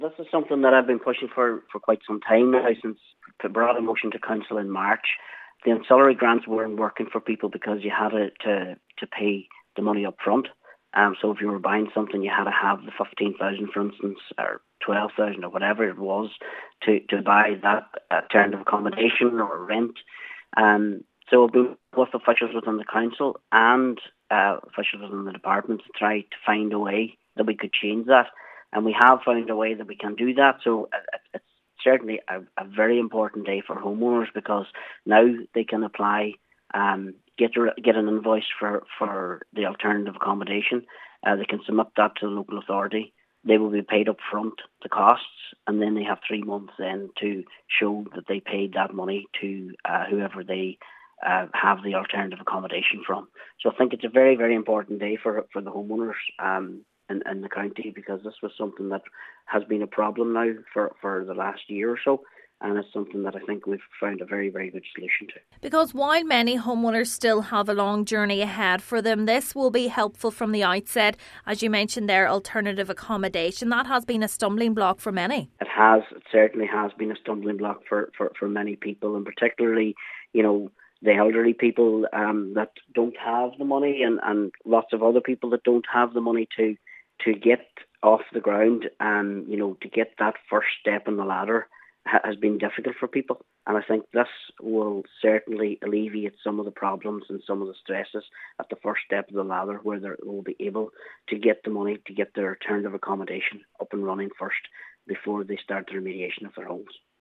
This is something that I've been pushing for quite some time now, since I brought a motion to council in March. The ancillary grants weren't working for people because you had to pay the money up front. So if you were buying something, you had to have the 15,000, for instance, or 12,000 or whatever it was to buy that alternative accommodation or rent. So we've been with officials within the council and officials within the department to try to find a way that we could change that. And we have found a way that we can do that. So it's certainly a very important day for homeowners, because now they can apply, get an invoice for the alternative accommodation. They can submit that to the local authority. They will be paid up front, the costs, and then they have 3 months then to show that they paid that money to whoever they have the alternative accommodation from. So I think it's a very, very important day for the homeowners in the county, because this was something that has been a problem now for the last year or so. And it's something that I think we've found a very, very good solution to. Because while many homeowners still have a long journey ahead for them, this will be helpful from the outset. As you mentioned there, alternative accommodation, that has been a stumbling block for many. It certainly has been a stumbling block for many people, and particularly, the elderly people that don't have the money, and lots of other people that don't have the money to get off the ground and, to get that first step in the ladder has been difficult for people. And I think this will certainly alleviate some of the problems and some of the stresses at the first step of the ladder, where they will be able to get the money to get their alternative accommodation up and running first before they start the remediation of their homes.